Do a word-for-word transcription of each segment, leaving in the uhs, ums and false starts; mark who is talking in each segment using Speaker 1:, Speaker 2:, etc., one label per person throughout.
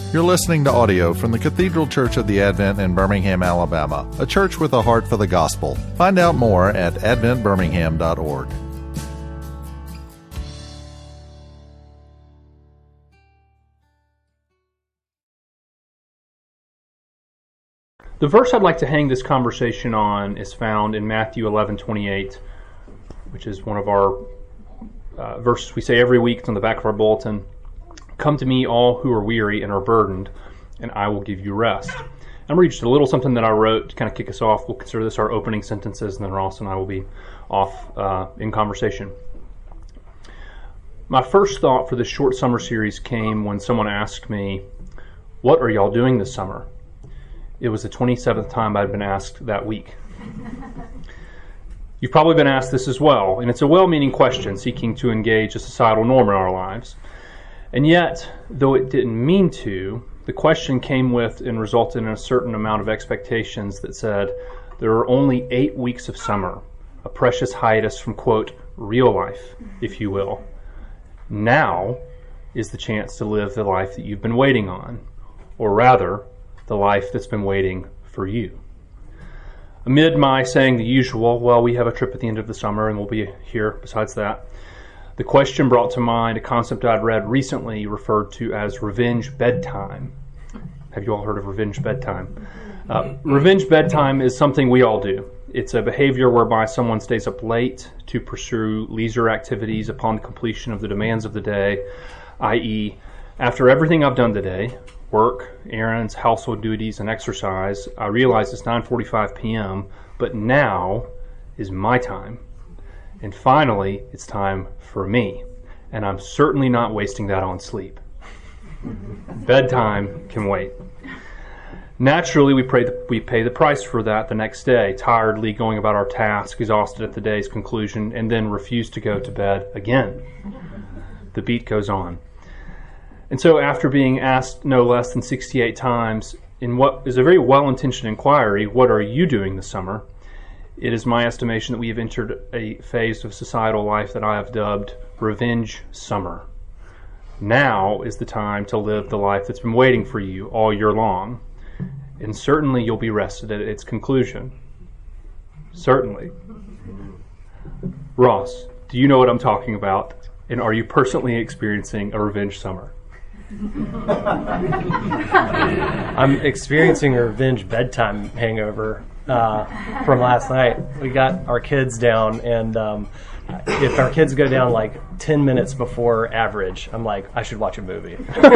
Speaker 1: You're listening to audio from the Cathedral Church of the Advent in Birmingham, Alabama, a church with a heart for the gospel. Find out more at advent birmingham dot org.
Speaker 2: The verse I'd like to hang this conversation on is found in Matthew eleven twenty-eight, which is one of our uh, verses we say every week. It's on the back of our bulletin. Come to me, all who are weary and are burdened, and I will give you rest. I'm going to read just a little something that I wrote to kind of kick us off. We'll consider this our opening sentences, and then Ross and I will be off uh, in conversation. My first thought for this short summer series came when someone asked me, "What are y'all doing this summer?" It was the twenty-seventh time I'd been asked that week. You've probably been asked this as well, and it's a well-meaning question seeking to engage a societal norm in our lives. And yet, though it didn't mean to, the question came with and resulted in a certain amount of expectations that said, there are only eight weeks of summer, a precious hiatus from, quote, real life, if you will. Now is the chance to live the life that you've been waiting on, or rather, the life that's been waiting for you. Amid my saying the usual, well, we have a trip at the end of the summer and we'll be here besides that, the question brought to mind a concept I'd read recently referred to as revenge bedtime. Have you all heard of revenge bedtime? Uh, revenge bedtime is something we all do. It's a behavior whereby someone stays up late to pursue leisure activities upon the completion of the demands of the day, that is, after everything I've done today, work, errands, household duties, and exercise, I realize it's nine forty-five p.m., but now is my time. And finally, it's time for me. And I'm certainly not wasting that on sleep. Bedtime can wait. Naturally, we pay, the, we pay the price for that the next day, tiredly going about our task, exhausted at the day's conclusion, and then refuse to go to bed again. The beat goes on. And so after being asked no less than sixty-eight times, in what is a very well-intentioned inquiry, what are you doing this summer? It is my estimation that we have entered a phase of societal life that I have dubbed revenge summer. Now is the time to live the life that's been waiting for you all year long. And certainly you'll be rested at its conclusion. Certainly. Ross, do you know what I'm talking about? And are you personally experiencing a revenge summer?
Speaker 3: I'm experiencing a revenge bedtime hangover uh, from last night. We got our kids down, and um, if our kids go down like ten minutes before average, I'm like, I should watch a movie. Doesn't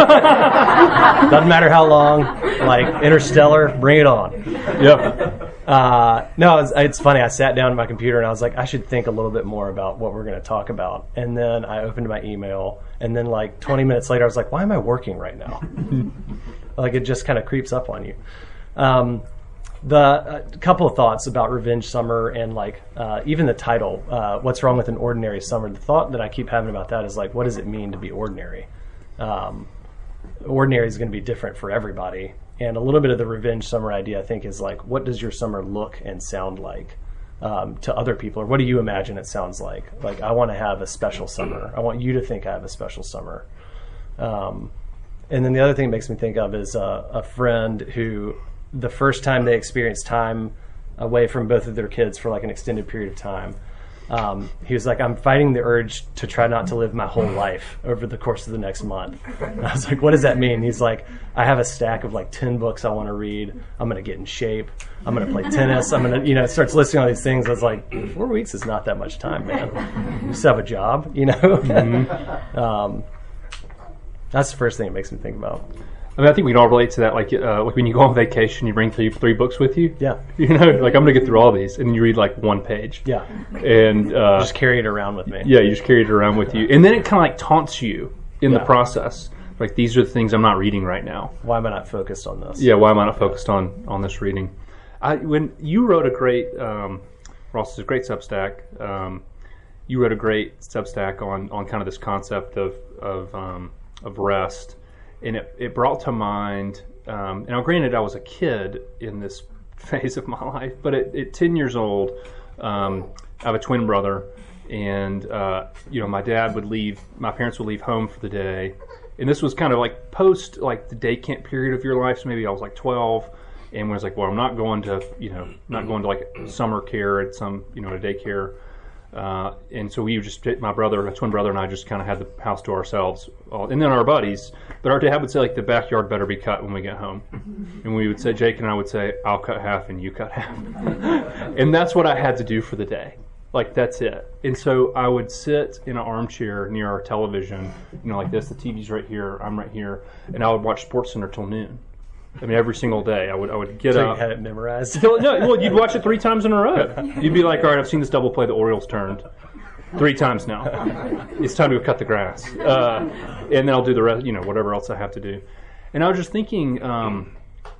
Speaker 3: matter how long, like Interstellar, bring it on.
Speaker 2: Yep.
Speaker 3: Uh, no, it's, it's funny. I sat down at my computer and I was like, I should think a little bit more about what we're going to talk about. And then I opened my email, and then like twenty minutes later, I was like, why am I working right now? Like it just kind of creeps up on you. Um, the uh, couple of thoughts about revenge summer and like uh, even the title, uh, what's wrong with an ordinary summer? The thought that I keep having about that is like, what does it mean to be ordinary? Um, ordinary is going to be different for everybody. And a little bit of the revenge summer idea, I think, is like, what does your summer look and sound like um, to other people? Or what do you imagine it sounds like? Like, I want to have a special summer. I want you to think I have a special summer. Um, and then the other thing it makes me think of is uh, a friend who, the first time they experienced time away from both of their kids for like an extended period of time, Um, he was like, I'm fighting the urge to try not to live my whole life over the course of the next month. And I was like, what does that mean? He's like, I have a stack of like ten books I want to read. I'm going to get in shape. I'm going to play tennis. I'm going to, you know, starts listing all these things. I was like, four weeks is not that much time, man. You just have a job, you know? Mm-hmm. um, that's the first thing it makes me think about.
Speaker 2: I mean, I think we can all relate to that. Like, uh, like when you go on vacation, you bring three three books with you.
Speaker 3: Yeah.
Speaker 2: You know, like I'm going to get through all these, and you read like one page.
Speaker 3: Yeah.
Speaker 2: And uh,
Speaker 3: just carry it around with me.
Speaker 2: Yeah, you just carry it around with you, and then it kind of like taunts you in
Speaker 3: yeah.
Speaker 2: the process. Like, these are the things I'm not reading right now.
Speaker 3: Why am I not focused on this?
Speaker 2: Yeah, why am I not focused on on this reading? I when you wrote a great um, Ross is a great Substack. Um, you wrote a great Substack on on kind of this concept of of um, of rest. And it, it brought to mind, um, now granted I was a kid in this phase of my life, but at, at ten years old, um, I have a twin brother, and uh, you know, my dad would leave, my parents would leave home for the day, and this was kind of like post like the day camp period of your life. So maybe I was like twelve, and was like, well, I'm not going to, you know, not going to like summer care at some, you know, a daycare. Uh, and so we just, my brother, my twin brother and I just kind of had the house to ourselves, all, and then our buddies. But our dad would say, like, the backyard better be cut when we get home. And we would say, Jake and I would say, I'll cut half and you cut half. And that's what I had to do for the day. Like, that's it. And so I would sit in an armchair near our television, you know, like this. The T V's right here, I'm right here. And I would watch SportsCenter till noon. I mean, every single day, I would I would get
Speaker 3: so
Speaker 2: up.
Speaker 3: You had it memorized?
Speaker 2: No, well, you'd watch it three times in a row. You'd be like, all right, I've seen this double play. The Orioles turned three times now. It's time to go cut the grass, uh, and then I'll do the rest. You know, whatever else I have to do. And I was just thinking, um,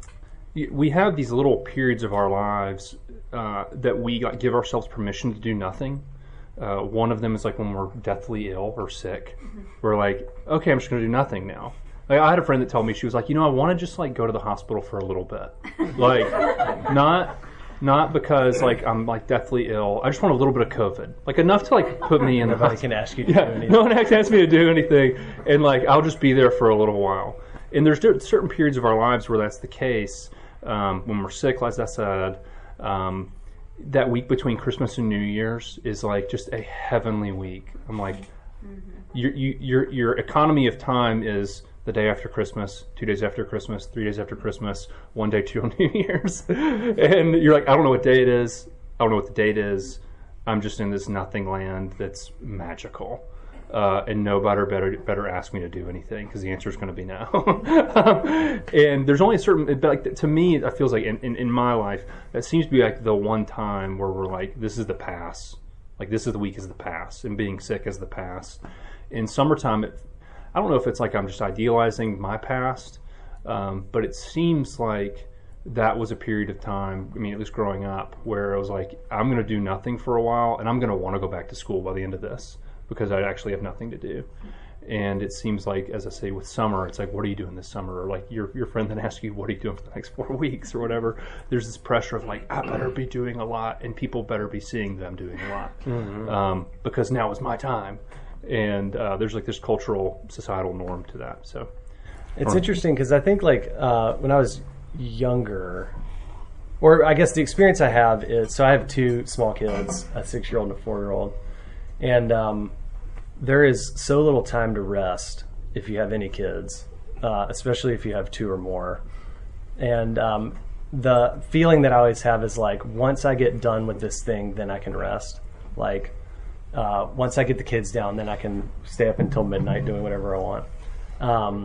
Speaker 2: we have these little periods of our lives uh, that we like, give ourselves permission to do nothing. Uh, one of them is like when we're deathly ill or sick. We're like, okay, I'm just going to do nothing now. Like, I had a friend that told me, she was like, you know, I want to just like go to the hospital for a little bit. Like, not not because like I'm like deathly ill. I just want a little bit of COVID. Like enough to like put me in the
Speaker 3: Nobody
Speaker 2: hospital.
Speaker 3: can ask you to
Speaker 2: Yeah,
Speaker 3: do anything.
Speaker 2: no one can ask me to do anything. And like, I'll just be there for a little while. And there's certain periods of our lives where that's the case. Um, when we're sick, as I said, um, that week between Christmas and New Year's is like just a heavenly week. I'm like, mm-hmm. your, you, your, your economy of time is the day after Christmas, two days after Christmas, three days after Christmas, one day till New Year's. And you're like, I don't know what day it is. I don't know what the date is. I'm just in this nothing land that's magical. Uh, and nobody better better ask me to do anything because the answer is going to be no. um, and there's only a certain, like to me, it feels like in, in, in my life, that seems to be like the one time where we're like, this is the pass. Like this is the week is the pass, and being sick is the pass. In summertime, it, I don't know if it's like I'm just idealizing my past, um, but it seems like that was a period of time, I mean, at least growing up, where it was like, I'm going to do nothing for a while, and I'm going to want to go back to school by the end of this, because I actually have nothing to do. And it seems like, as I say, with summer, it's like, what are you doing this summer? Or like your your friend then asks you, what are you doing for the next four weeks or whatever? There's this pressure of like, I better be doing a lot, and people better be seeing them doing a lot. Mm-hmm. um, because now is my time. And uh, there's like this cultural, societal norm to that. So
Speaker 3: it's interesting because I think like uh, when I was younger, or I guess the experience I have is, so I have two small kids, a six-year-old and a four-year-old. And um, there is so little time to rest if you have any kids, uh, especially if you have two or more. And um, the feeling that I always have is like, once I get done with this thing, then I can rest. Like, uh, once I get the kids down, then I can stay up until midnight doing whatever I want. Um,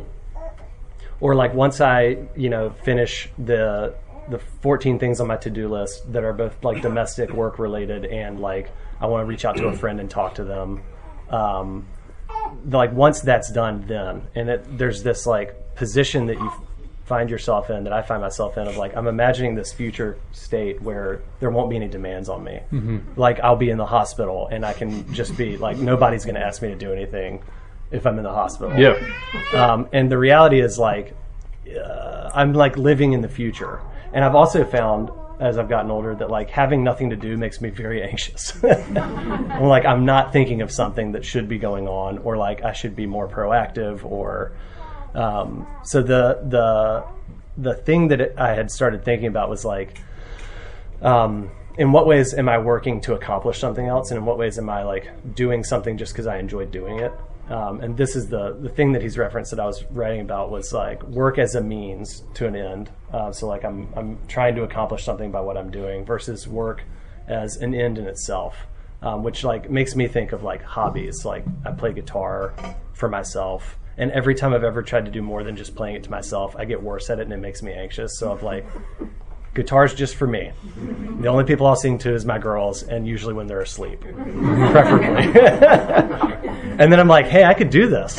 Speaker 3: or like once I, you know, finish the the fourteen things on my to-do list that are both like domestic work related and like I want to reach out to a friend and talk to them. Um, like once that's done, then, and it, there's this like position that you find yourself in, that I find myself in, of like, I'm imagining this future state where there won't be any demands on me. Mm-hmm. Like I'll be in the hospital and I can just be like, nobody's going to ask me to do anything if I'm in the hospital.
Speaker 2: Yeah.
Speaker 3: Um, and the reality is like, uh, I'm like living in the future. And I've also found, as I've gotten older, that like having nothing to do makes me very anxious. I'm like, I'm not thinking of something that should be going on, or like I should be more proactive, or um, so the the the thing that I had started thinking about was like, um, in what ways am I working to accomplish something else, and in what ways am I like doing something just because I enjoy doing it? Um, and this is the the thing that he's referenced that I was writing about, was like work as a means to an end. Uh, so like I'm I'm trying to accomplish something by what I'm doing, versus work as an end in itself, um, which like makes me think of like hobbies. Like I play guitar for myself, and every time I've ever tried to do more than just playing it to myself, I get worse at it and it makes me anxious. So I've like, guitar's just for me. The only people I'll sing to is my girls, and usually when they're asleep, preferably. And then I'm like, hey, I could do this.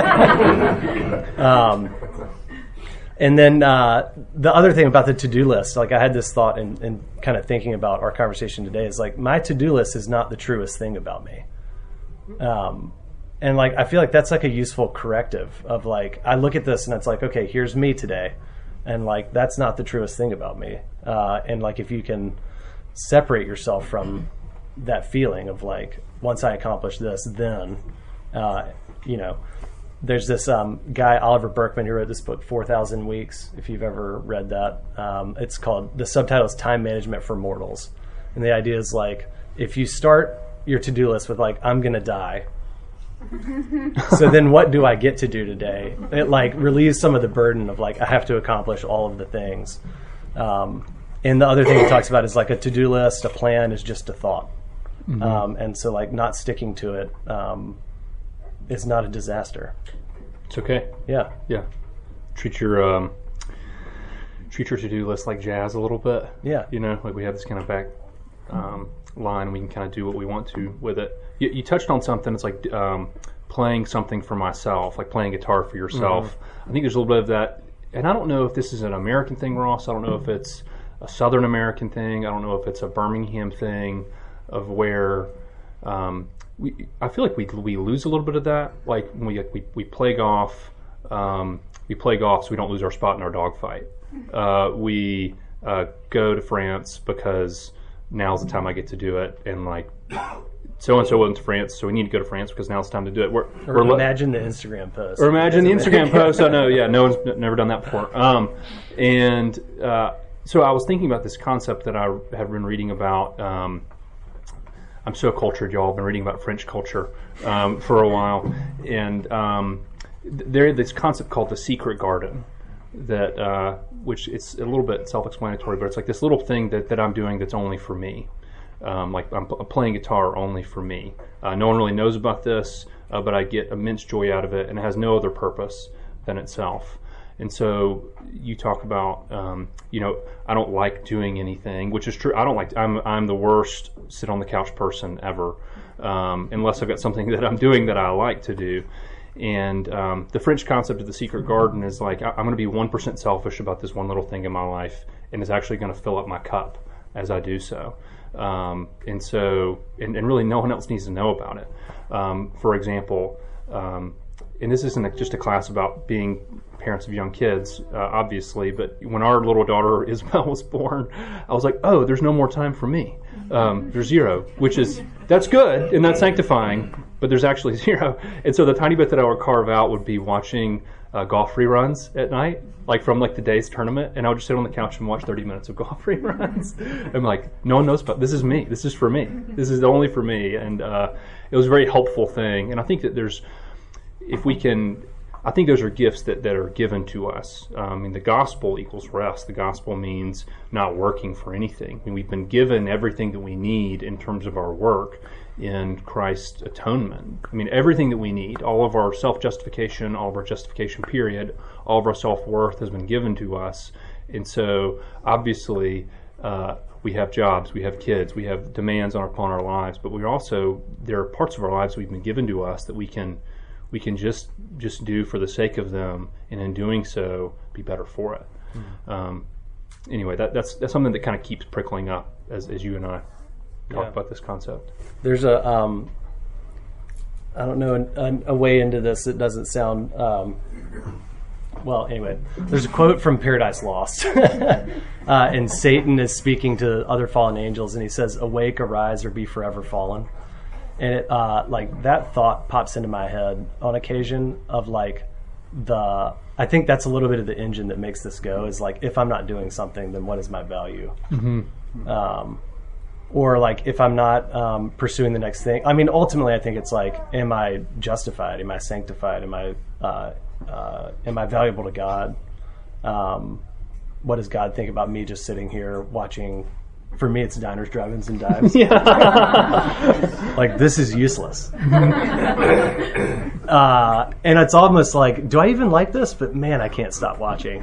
Speaker 3: um, and then uh, the other thing about the to-do list, like I had this thought in, in kind of thinking about our conversation today, is like my to-do list is not the truest thing about me. Um, and like I feel like that's like a useful corrective of like, I look at this and it's like, okay, here's me today. And like, that's not the truest thing about me. Uh, and like, if you can separate yourself from that feeling of like, once I accomplish this, then, uh, you know, there's this um, guy, Oliver Berkman, who wrote this book, four thousand Weeks, if you've ever read that. Um, it's called, the subtitle is Time Management for Mortals. And the idea is like, if you start your to-do list with like, I'm going to die, so then what do I get to do today? It like relieves some of the burden of like, I have to accomplish all of the things. Um, and the other thing he talks about is like a to-do list, a plan is just a thought. Mm-hmm. Um, and so like not sticking to it um, is not a disaster.
Speaker 2: It's okay.
Speaker 3: Yeah.
Speaker 2: Yeah. Treat your um, treat your to-do list like jazz a little bit.
Speaker 3: Yeah.
Speaker 2: You know, like we have this kind of back um, line. We can kind of do what we want to with it. You, you touched on something. It's like um, playing something for myself, like playing guitar for yourself. Mm-hmm. I think there's a little bit of that. And I don't know if this is an American thing, Ross. I don't know if it's a Southern American thing. I don't know if it's a Birmingham thing of where um, we. I feel like we we lose a little bit of that. Like when we we, we play golf, um, we play golf so we don't lose our spot in our dogfight. Uh, we uh, go to France because now's the time I get to do it, and like so and so went to France, so we need to go to France because now's the time to do it. We're,
Speaker 3: or
Speaker 2: we're
Speaker 3: imagine the Instagram post.
Speaker 2: Or imagine the Instagram post. I know, yeah, no one's never done that before. Um, and uh, so I was thinking about this concept that I have been reading about. Um, I'm so cultured, y'all. I've been reading about French culture um, for a while, and um, there's this concept called the secret garden. That uh, which it's a little bit self-explanatory, but it's like this little thing that, that I'm doing that's only for me. Um, like I'm p- playing guitar only for me. Uh, no one really knows about this, uh, but I get immense joy out of it, and it has no other purpose than itself. And so you talk about, um, you know, I don't like doing anything, which is true. I don't like. I'm I'm the worst sit on the couch person ever, um, unless I've got something that I'm doing that I like to do. And um, the French concept of the secret garden is like I, I'm going to be one percent selfish about this one little thing in my life, and it's actually going to fill up my cup as I do so. Um, and so, and, and really no one else needs to know about it. Um, for example, um, and this isn't just a class about being parents of young kids, uh, obviously, but when our little daughter Isabel was born, I was like, oh, there's no more time for me. Um, there's zero, which is, that's good and that's sanctifying, but there's actually zero. And so the tiny bit that I would carve out would be watching uh, golf reruns at night, like from like the day's tournament, and I would just sit on the couch and watch thirty minutes of golf reruns. I'm like, no one knows about this. Is me. This is for me. This is only for me. And uh, it was a very helpful thing. And I think that there's, if we can, I think those are gifts that, that are given to us. Um, I mean, the gospel equals rest. The gospel means not working for anything. I mean, we've been given everything that we need in terms of our work in Christ's atonement. I mean, everything that we need, all of our self-justification, all of our justification period, all of our self-worth has been given to us. And so, obviously, uh, we have jobs, we have kids, we have demands on upon our lives, but we also, there are parts of our lives that we've been given to us that we can we can just just do for the sake of them, and in doing so, be better for it. Mm-hmm. Um, anyway, that, that's that's something that kind of keeps prickling up as, as you and I talk yeah. about this concept.
Speaker 3: There's a, um, I don't know, a, a way into this that doesn't sound, um, well, anyway, there's a quote from Paradise Lost. uh, and Satan is speaking to other fallen angels, and he says, awake, arise, or be forever fallen. And it, uh, like that thought pops into my head on occasion of like the, I think that's a little bit of the engine that makes this go is like, if I'm not doing something, then what is my value? Mm-hmm. Um, or like, if I'm not um, pursuing the next thing, I mean, ultimately I think it's like, am I justified? Am I sanctified? Am I, uh, uh, am I valuable to God? Um, what does God think about me just sitting here watching? For me, it's diners, drive-ins, and dives. Like, this is useless. uh, and it's almost like, do I even like this? But man, I can't stop watching.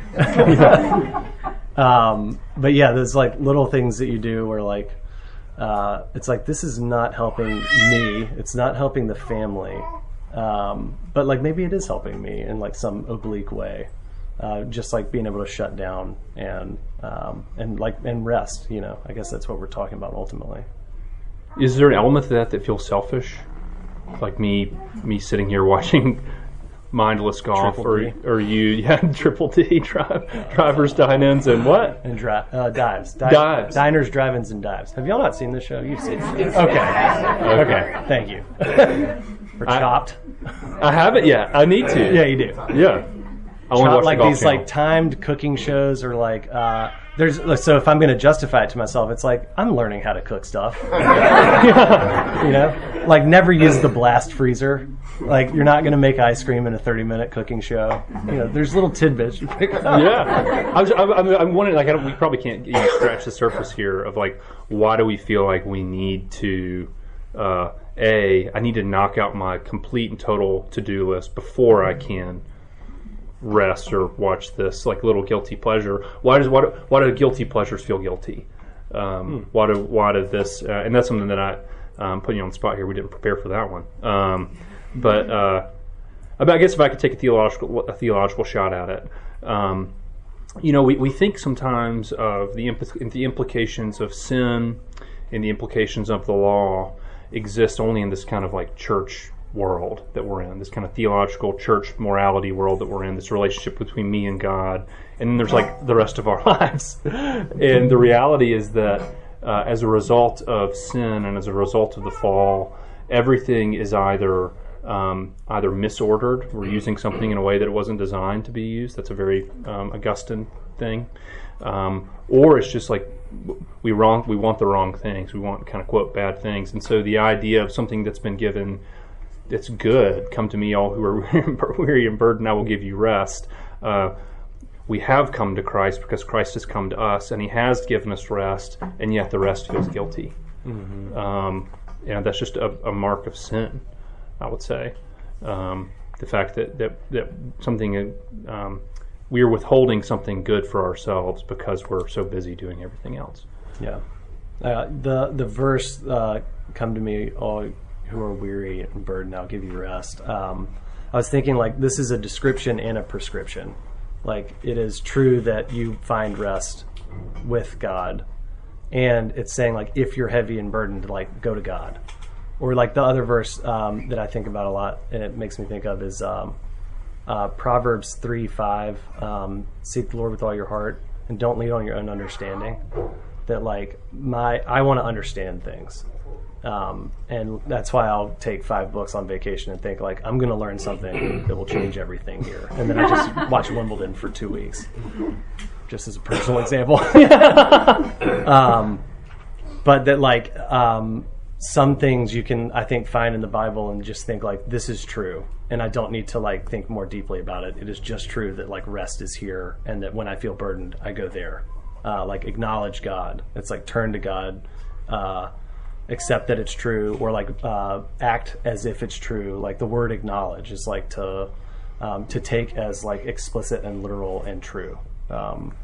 Speaker 3: um, but yeah, there's like little things that you do where like, uh, it's like, this is not helping me. It's not helping the family. Um, but like, maybe it is helping me in like some oblique way. Uh, just like being able to shut down and um, and like and rest, you know. I guess that's what we're talking about ultimately.
Speaker 2: Is there an element to that that feels selfish, like me me sitting here watching mindless golf,
Speaker 3: Triple
Speaker 2: or
Speaker 3: D.
Speaker 2: or you yeah triple D drive drivers, dine-ins, and what
Speaker 3: and dri- uh, dives, Di-
Speaker 2: dives,
Speaker 3: diners, drive-ins, and dives. Have y'all not seen this show? You've seen it. Okay, okay, thank you. Or
Speaker 2: I,
Speaker 3: Chopped?
Speaker 2: I haven't yet. I need to.
Speaker 3: Yeah, you do.
Speaker 2: Yeah. I want to watch
Speaker 3: like
Speaker 2: the golf
Speaker 3: these
Speaker 2: channel.
Speaker 3: like timed cooking shows, or like uh, there's so if I'm going to justify it to myself, it's like I'm learning how to cook stuff. You know, like never use the blast freezer. Like you're not going to make ice cream in a thirty minute cooking show. You know, there's little tidbits you pick up.
Speaker 2: Yeah, I was, I'm, I'm wondering. Like, I don't, we probably can't even scratch the surface here of like, why do we feel like we need to? Uh, a, I need to knock out my complete and total to-do list before I can rest or watch this like little guilty pleasure. Why does why do, why do guilty pleasures feel guilty? Um, hmm. Why do why did this? Uh, and that's something that I um, putting you on the spot here. We didn't prepare for that one. Um, but uh, I guess if I could take a theological a theological shot at it, um, you know, we, we think sometimes of the impl- the implications of sin and the implications of the law exist only in this kind of like church world that we're in, this kind of theological church morality world that we're in, this relationship between me and God, and then there's like the rest of our lives. And the reality is that uh, as a result of sin and as a result of the fall, everything is either um, either misordered, we're using something in a way that it wasn't designed to be used, that's a very um, Augustine thing, um, or it's just like we wrong we want the wrong things, we want kind of quote bad things. And so the idea of something that's been given it's good, come to me all who are weary and burdened, I will give you rest. Uh, we have come to Christ because Christ has come to us, and he has given us rest, and yet the rest feels guilty. Mm-hmm. Um, and that's just a, a mark of sin, I would say. Um, the fact that, that, that something, um, we are withholding something good for ourselves because we're so busy doing everything else.
Speaker 3: Yeah. Uh, the, the verse, uh, come to me all who are weary and burdened, I'll give you rest. Um, I was thinking like this is a description and a prescription. Like it is true that you find rest with God, and it's saying like if you're heavy and burdened, like go to God. Or like the other verse um, that I think about a lot, and it makes me think of is um, uh, Proverbs three five. Um, Seek the Lord with all your heart, and don't lean on your own understanding. That like my I want to understand things. Um, and that's why I'll take five books on vacation and think like I'm going to learn something that will change everything here, and then I just watch Wimbledon for two weeks, just as a personal example. um, but that like um, some things you can I think find in the Bible and just think like this is true, and I don't need to like think more deeply about it. It is just true that like rest is here, and that when I feel burdened, I go there. Uh, like acknowledge God. It's like turn to God. Uh, accept that it's true, or like uh, act as if it's true. Like the word acknowledge is like to um, to take as like explicit and literal and true. Um,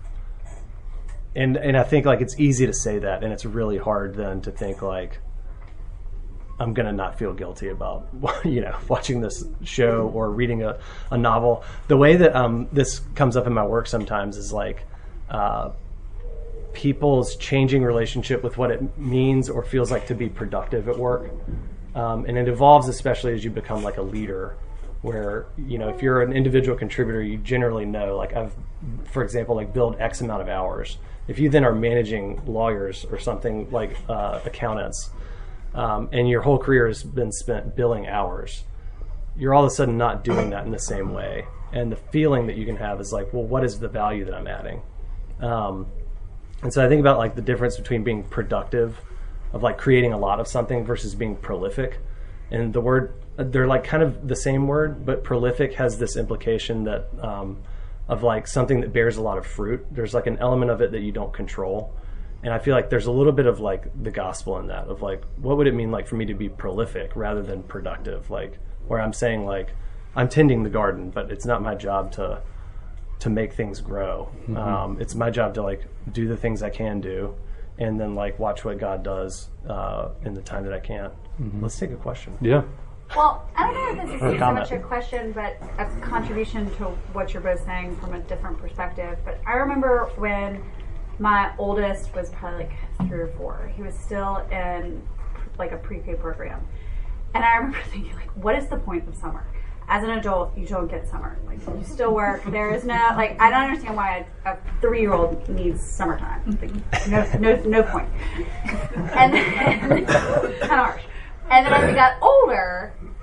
Speaker 3: and and I think like it's easy to say that, and it's really hard then to think like I'm gonna not feel guilty about you know watching this show or reading a, a novel. The way that um, this comes up in my work sometimes is like. Uh, people's changing relationship with what it means or feels like to be productive at work. Um, and it evolves especially as you become like a leader where, you know, if you're an individual contributor, you generally know, like I've, for example, like billed X amount of hours. If you then are managing lawyers or something like uh, accountants, um, and your whole career has been spent billing hours, you're all of a sudden not doing that in the same way. And the feeling that you can have is like, well, what is the value that I'm adding? Um, And so I think about like the difference between being productive, of like creating a lot of something, versus being prolific. And the word, they're like kind of the same word, but prolific has this implication that um, of like something that bears a lot of fruit. There's like an element of it that you don't control. And I feel like there's a little bit of like the gospel in that, of like, what would it mean like for me to be prolific rather than productive? Like where I'm saying like, I'm tending the garden, but it's not my job to to make things grow. Mm-hmm. Um, it's my job to like do the things I can do, and then like watch what God does uh, in the time that I can. Mm-hmm. Let's take a question.
Speaker 2: Yeah.
Speaker 4: Well, I don't know if this is so
Speaker 3: comment.
Speaker 4: much a question, but a contribution to what you're both saying from a different perspective. But I remember when my oldest was probably like three or four, he was still in like a pre-K program. And I remember thinking like, what is the point of summer? As an adult, you don't get summer. Like, you still work. There is no, like, I don't understand why a, a three-year-old needs summertime. Like, no, no, no point. And then, kind of harsh. And then as we got older,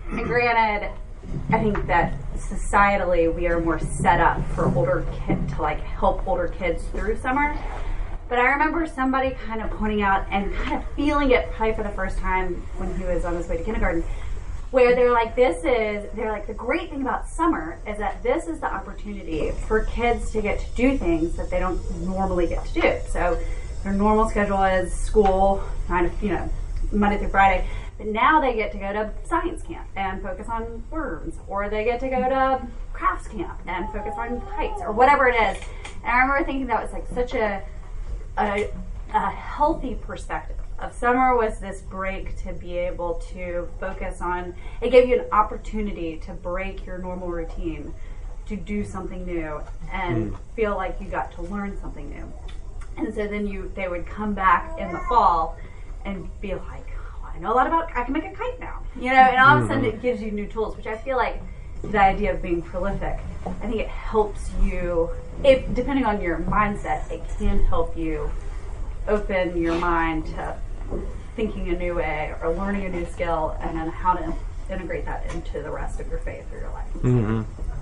Speaker 4: And granted, I think that societally we are more set up for older kids to like help older kids through summer. But I remember somebody kind of pointing out and kind of feeling it probably for the first time when he was on his way to kindergarten, where they're like, this is, they're like, the great thing about summer is that this is the opportunity for kids to get to do things that they don't normally get to do. So their normal schedule is school, kind of, you know, Monday through Friday. But now they get to go to science camp and focus on worms, or they get to go to crafts camp and focus on kites, or whatever it is. And I remember thinking that was like such a A, a healthy perspective of summer was this break to be able to focus on. It gave you an opportunity to break your normal routine, to do something new, and mm. feel like you got to learn something new. And so then you, they would come back in the fall and be like, oh, I know a lot about, I can make a kite now, you know. And all of a sudden it gives you new tools, which I feel like the idea of being prolific, I think it helps you, if depending on your mindset, it can help you open your mind to thinking a new way or learning a new skill, and then how to integrate that into the rest of your faith or your life.
Speaker 2: Mm-hmm.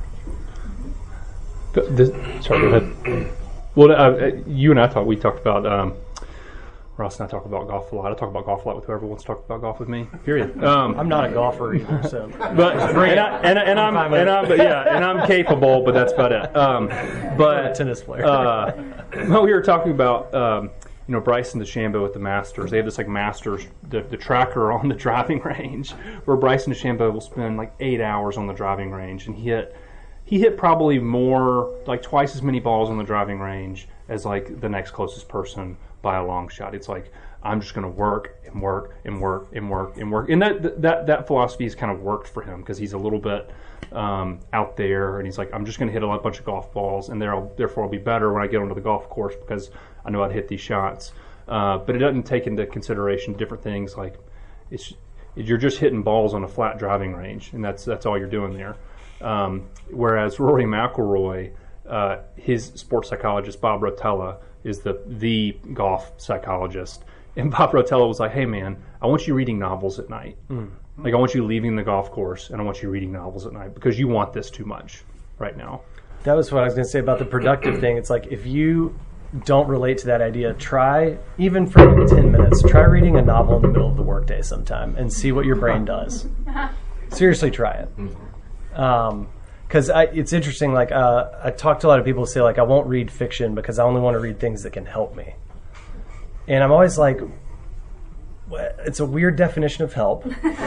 Speaker 2: This, sorry, go ahead. Well, uh, you and I talked, we talked about, um, Ross and I talk about golf a lot. I talk about golf a lot with whoever wants to talk about golf with me. Period. Um,
Speaker 3: I'm not a golfer either, so.
Speaker 2: But and, I, and, and I'm and I'm but yeah, and I'm capable, but that's about it. Um, but
Speaker 3: I'm a tennis player.
Speaker 2: uh, well, we were talking about um, you know, Bryson DeChambeau at the Masters. They have this like Masters the, the tracker on the driving range, where Bryson DeChambeau will spend like eight hours on the driving range, and he hit he hit probably more, like twice as many balls on the driving range as like the next closest person by a long shot. It's like, I'm just going to work and work and work and work and work. And that that that philosophy has kind of worked for him because he's a little bit um, out there, and he's like, I'm just going to hit a bunch of golf balls, and therefore I'll be better when I get onto the golf course because I know how to hit these shots. Uh, but it doesn't take into consideration different things like it's you're just hitting balls on a flat driving range, and that's that's all you're doing there. Um, whereas Rory McIlroy, uh, his sports psychologist Bob Rotella is the the golf psychologist. And Bob Rotella was like, hey, man, I want you reading novels at night. Mm. Like, I want you leaving the golf course, and I want you reading novels at night because you want this too much right now.
Speaker 3: That was what I was going to say about the productive thing. It's like, if you don't relate to that idea, try, even for ten minutes, try reading a novel in the middle of the workday sometime and see what your brain does. Seriously, try it. Um, Because it's interesting, like, uh, I talk to a lot of people who say, like, I won't read fiction because I only want to read things that can help me. And I'm always like, it's a weird definition of help.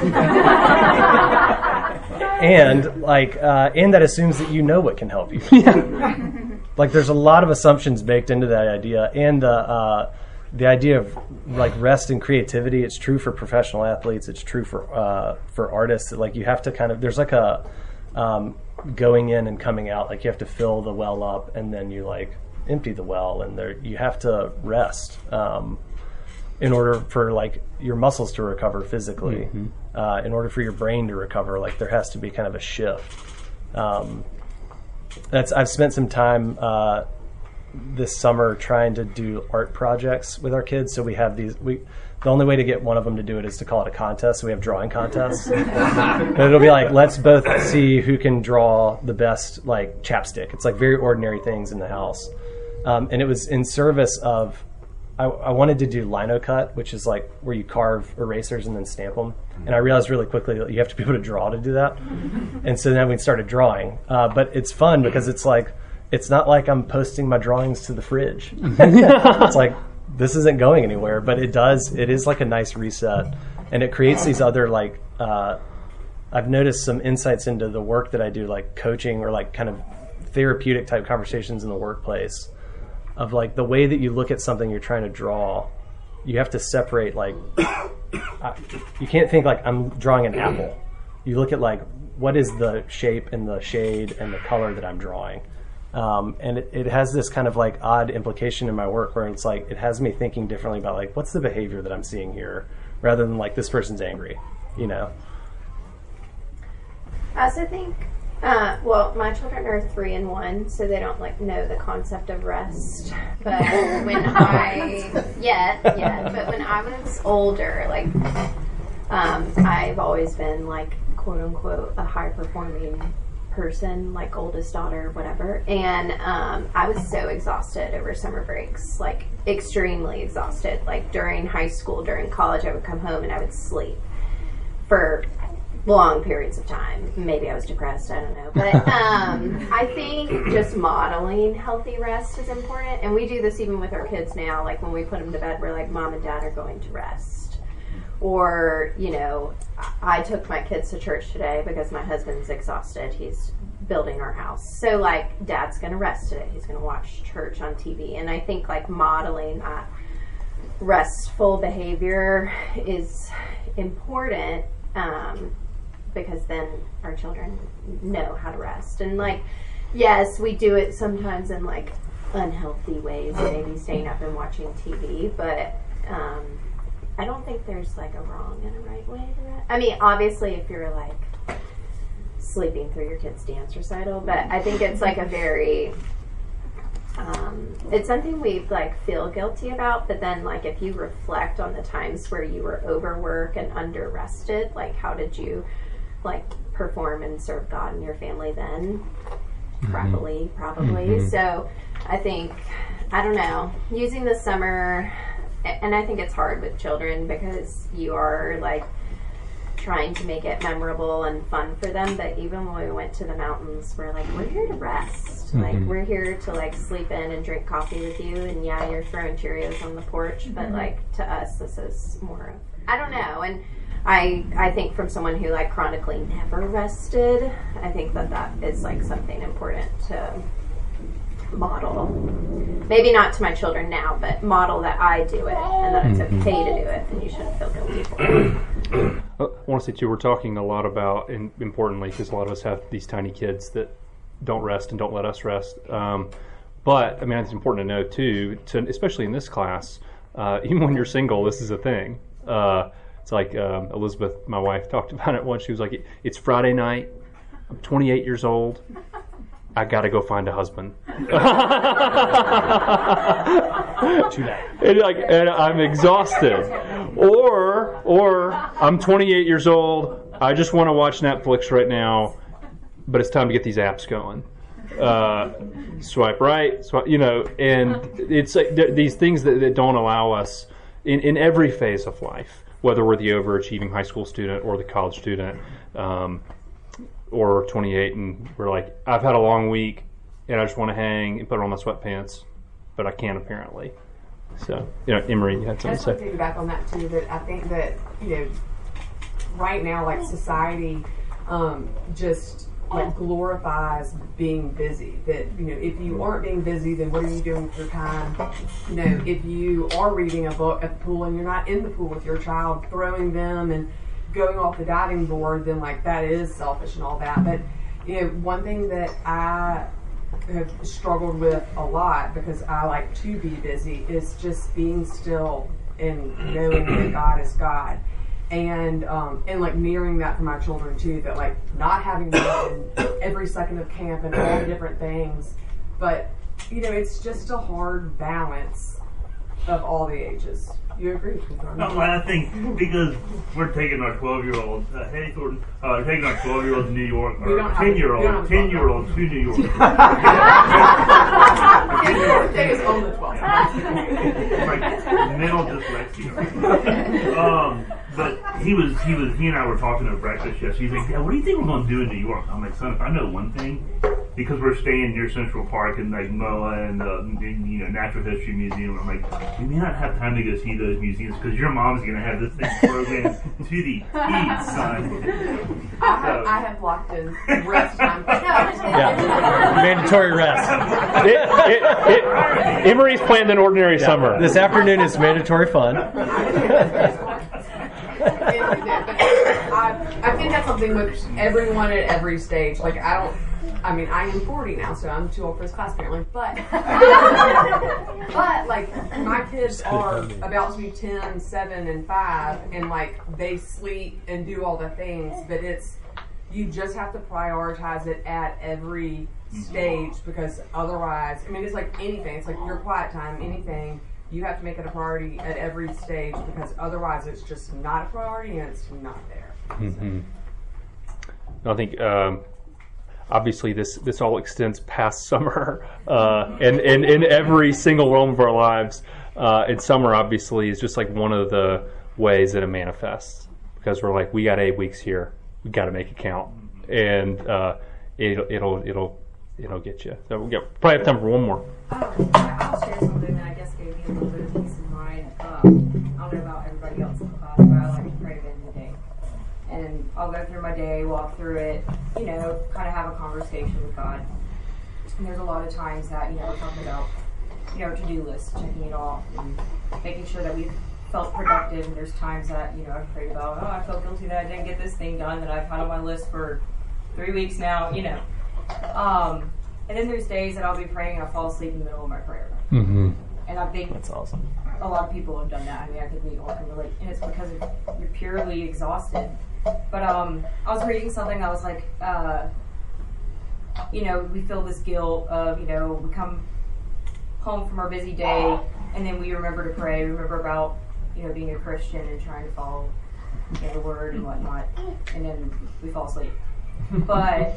Speaker 3: and, like, uh, and that assumes that you know what can help you. Yeah. Like, there's a lot of assumptions baked into that idea. And the, uh, the idea of, like, rest and creativity, it's true for professional athletes. It's true for, uh, for artists. Like, you have to kind of, there's like a... Um, going in and coming out, like you have to fill the well up and then you like empty the well, and there you have to rest um, in order for like your muscles to recover physically. Mm-hmm. Uh, in order for your brain to recover, like there has to be kind of a shift. Um, that's I've spent some time uh, this summer trying to do art projects with our kids. So we have these we. The only way to get one of them to do it is to call it a contest. So we have drawing contests. And it'll be like, let's both see who can draw the best, like, chapstick. It's like very ordinary things in the house. Um, and it was in service of, I, I wanted to do lino cut, which is like where you carve erasers and then stamp them. And I realized really quickly that you have to be able to draw to do that. And so then we started drawing. Uh, but it's fun because it's like, it's not like I'm posting my drawings to the fridge. It's like, this isn't going anywhere, but it does. It is like a nice reset, and it creates these other like. Uh, I've noticed some insights into the work that I do, like coaching or like kind of therapeutic type conversations in the workplace, of like the way that you look at something you're trying to draw. You have to separate like. I, you can't think like I'm drawing an apple. You look at like what is the shape and the shade and the color that I'm drawing. Um, and it, it has this kind of like odd implication in my work where it's like it has me thinking differently about like what's the behavior that I'm seeing here rather than like this person's angry, you know.
Speaker 5: I also think, uh, well, my children are three and one, so they don't like know the concept of rest. But when I yet yeah, but when I was older, like um, I've always been like quote unquote a high performing person, like oldest daughter, whatever. And um, I was so exhausted over summer breaks, like extremely exhausted. Like during high school, during college, I would come home and I would sleep for long periods of time. Maybe I was depressed, I don't know. But um, I think just modeling healthy rest is important. And we do this even with our kids now. Like when we put them to bed, we're like, Mom and Dad are going to rest. Or, you know, I took my kids to church today because my husband's exhausted. He's building our house. So, like, Dad's going to rest today. He's going to watch church on T V. And I think, like, modeling that restful behavior is important um, because then our children know how to rest. And, like, yes, we do it sometimes in, like, unhealthy ways, maybe staying up and watching T V, but um, I don't think there's like a wrong and a right way to rest. I mean, obviously, if you're like sleeping through your kid's dance recital, but I think it's like a very, um, it's something we like feel guilty about, but then like if you reflect on the times where you were overworked and under rested, like how did you like perform and serve God and your family then? Mm-hmm. Probably, probably. Mm-hmm. So I think, I don't know, using the summer. And I think it's hard with children because you are like trying to make it memorable and fun for them. But even when we went to the mountains, we're like, we're here to rest. Mm-hmm. Like we're here to like sleep in and drink coffee with you. And yeah, you're throwing Cheerios on the porch, mm-hmm. but like to us, this is more of, I don't know. And I I think from someone who like chronically never rested, I think that that is like something important to model. Maybe not to my children now, but model that I do it and that it's okay to do it and you shouldn't feel guilty for it.
Speaker 2: I want to say too, we're talking a lot about, and importantly, because a lot of us have these tiny kids that don't rest and don't let us rest. Um, but I mean, it's important to know too, to, especially in this class, uh, even when you're single, this is a thing. Uh, it's like um, Elizabeth, my wife, talked about it once. She was like, "It's Friday night. I'm twenty-eight years old. I gotta go find a husband." and like, and I'm exhausted. Or, or I'm twenty-eight years old. I just want to watch Netflix right now, but it's time to get these apps going. Uh, swipe right, swipe, you know, and it's like these things that, that don't allow us in, in every phase of life, whether we're the overachieving high school student or the college student. Um, or twenty-eight and we're like, I've had a long week and I just want to hang and put on my sweatpants, but I can't apparently. So, you know, Emery, you had something to say.
Speaker 6: I just want to piggyback on that too, that I think that, you know, right now, like society um, just like glorifies being busy. That, you know, if you aren't being busy, then what are you doing with your time? You know, if you are reading a book at the pool and you're not in the pool with your child, throwing them and going off the diving board, then like that is selfish and all that. But you know, one thing that I have struggled with a lot because I like to be busy is just being still and knowing that God is God, and um, and like mirroring that for my children too. That like not having been in every second of camp and all the different things, but you know, it's just a hard balance of all the ages. You agree with me, Thornton?
Speaker 7: No, I think because we're taking our twelve-year-old, uh, hey Thornton, uh, taking our twelve-year-old to New York, or ten-year-old, ten-year-old to New York.
Speaker 6: His birthday is on the twelfth.
Speaker 7: Like mental dyslexia. Um, but he was, he was, he and I were talking at breakfast yesterday. He's like, "Yeah, what do you think we're going to do in New York?" I'm like, "Son, if I know one thing, because we're staying near Central Park and like M O A and the you know Natural History Museum, I'm like, we may not have time to go see those museums because your mom's going to have this thing programmed to the east, son."
Speaker 6: I have, so. I have locked in rest time.
Speaker 3: Yeah, mandatory rest.
Speaker 2: It, it, it, Emery's planned an ordinary yeah. summer.
Speaker 3: This afternoon is mandatory fun.
Speaker 6: I, I think that's something with everyone at every stage. Like I don't. I mean, I am forty now, so I'm too old for this class apparently. But, but like, my kids are about to be ten, seven, and five, and like they sleep and do all the things. But it's you just have to prioritize it at every stage because otherwise, I mean, it's like anything. It's like your quiet time, anything. You have to make it a priority at every stage because otherwise, it's just not a priority and it's not there.
Speaker 2: Mm-hmm. I think um, obviously this this all extends past summer, uh, and and in every single realm of our lives. Uh, and summer obviously is just like one of the ways that it manifests, because we're like, we got eight weeks here, we got to make it count, and uh, it'll it'll it'll it'll get you. So we got probably have time for one more.
Speaker 8: Um, I'll share something that I guess gave me a little bit of peace of mind. Um, I don't know about everybody else in the class, but I like to pray at the end of the day. And I'll go through my day, walk through it, you know, kind of have a conversation with God. And there's a lot of times that, you know, we're talking about, you know, to-do lists, checking it off, and making sure that we've felt productive. And there's times that, you know, I've prayed about, oh, I felt guilty that I didn't get this thing done that I've had on my list for three weeks now, you know. Um, and then there's days that I'll be praying and I'll fall asleep in the middle of my prayer.
Speaker 2: Mm-hmm.
Speaker 8: And I think
Speaker 3: That's awesome.
Speaker 8: a lot of people have done that. I mean, I think we all can relate. And it's because of, you're purely exhausted. But um, I was reading something that was like, uh, you know, we feel this guilt of, you know, we come home from our busy day and then we remember to pray, remember about, you know, being a Christian and trying to follow, you know, the word and whatnot. And then we fall asleep. But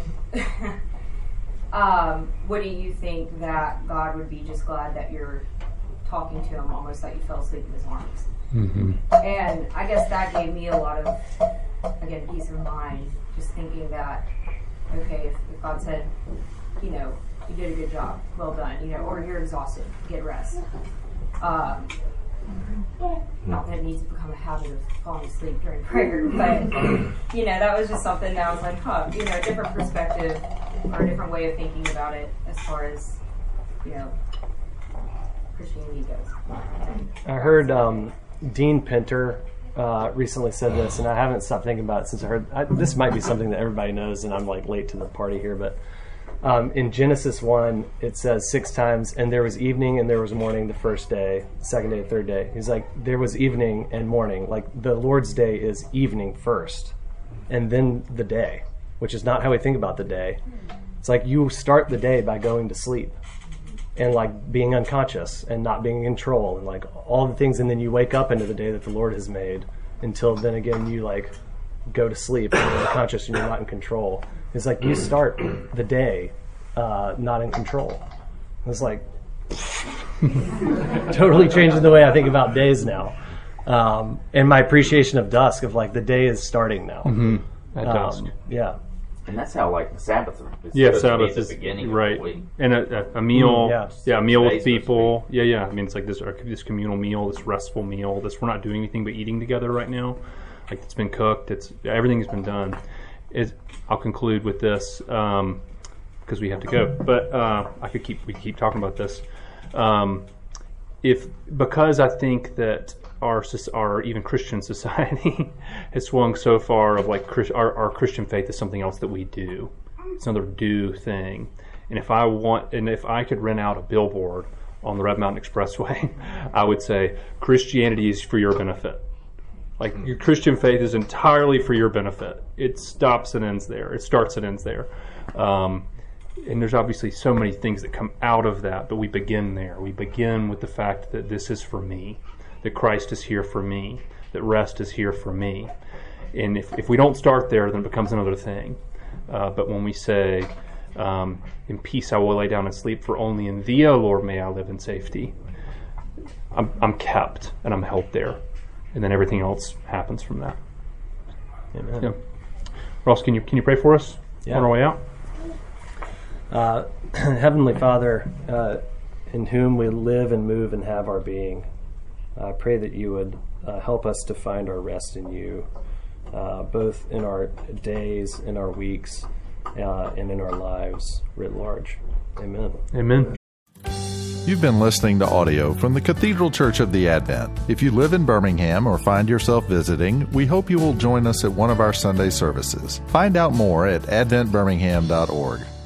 Speaker 8: um, wouldn't you think that God would be just glad that you're talking to him almost like you fell asleep in his arms?
Speaker 2: Mm-hmm.
Speaker 8: And I guess that gave me a lot of, again, peace of mind, just thinking that, okay, if, if God said, you know, you did a good job, well done, you know, or you're exhausted, get rest. Um, not that it needs to become a habit of falling asleep during prayer, but, you know, that was just something that I was like, huh, you know, a different perspective or a different way of thinking about it as far as, you know, Christianity goes.
Speaker 3: I heard um, Dean Pinter uh, recently said this, and I haven't stopped thinking about it since I heard. I, this might be something that everybody knows, and I'm like late to the party here, but um, in Genesis one, it says six times, and there was evening and there was morning the first day, second day, third day. He's like, there was evening and morning. Like the Lord's day is evening first, and then the day, which is not how we think about the day. It's like you start the day by going to sleep and like being unconscious and not being in control and like all the things, and then you wake up into the day that the Lord has made, until then again you like go to sleep and you're unconscious and you're not in control. It's like you start the day uh, not in control. It's like totally changing the way I think about days now, um, and my appreciation of dusk, of like the day is starting now.
Speaker 2: Mm-hmm. At
Speaker 3: um,
Speaker 2: dusk.
Speaker 3: Yeah.
Speaker 9: And that's how, like, the Sabbath is
Speaker 2: Yeah,
Speaker 9: supposed to be
Speaker 2: Sabbath
Speaker 9: the
Speaker 2: is
Speaker 9: beginning
Speaker 2: right,
Speaker 9: of the week.
Speaker 2: and a, a, a meal,
Speaker 3: Mm, yeah.
Speaker 2: yeah, a meal with
Speaker 9: Today's supposed to
Speaker 2: people, yeah, yeah. I mean, it's like this, this communal meal, this restful meal. This we're not doing anything but eating together right now. Like it's been cooked, it's everything's been done. It, I'll conclude with this um, because we have to go, but uh, I could keep we could keep talking about this. Um, if because I think that our our even Christian society has swung so far of like our, our Christian faith is something else that we do. It's another do thing. And if I want, and if I could rent out a billboard on the Red Mountain Expressway, I would say Christianity is for your benefit. Like your Christian faith is entirely for your benefit. It stops and ends there. It starts and ends there. Um, and there's obviously so many things that come out of that, but we begin there. We begin with the fact that this is for me, that Christ is here for me, that rest is here for me. And if, if we don't start there, then it becomes another thing. Uh, but when we say, um, in peace I will lay down and sleep, for only in thee, O Lord, may I live in safety, I'm, I'm kept and I'm held there. And then everything else happens from that.
Speaker 3: Amen.
Speaker 2: Yeah. Ross, can you can you pray for us
Speaker 3: Yeah.
Speaker 2: on our way out?
Speaker 3: Uh, Heavenly Father, uh, in whom we live and move and have our being, I pray that you would uh, help us to find our rest in you, uh, both in our days, in our weeks, uh, and in our lives writ large. Amen.
Speaker 2: Amen.
Speaker 1: You've been listening to audio from the Cathedral Church of the Advent. If you live in Birmingham or find yourself visiting, we hope you will join us at one of our Sunday services. Find out more at advent birmingham dot org.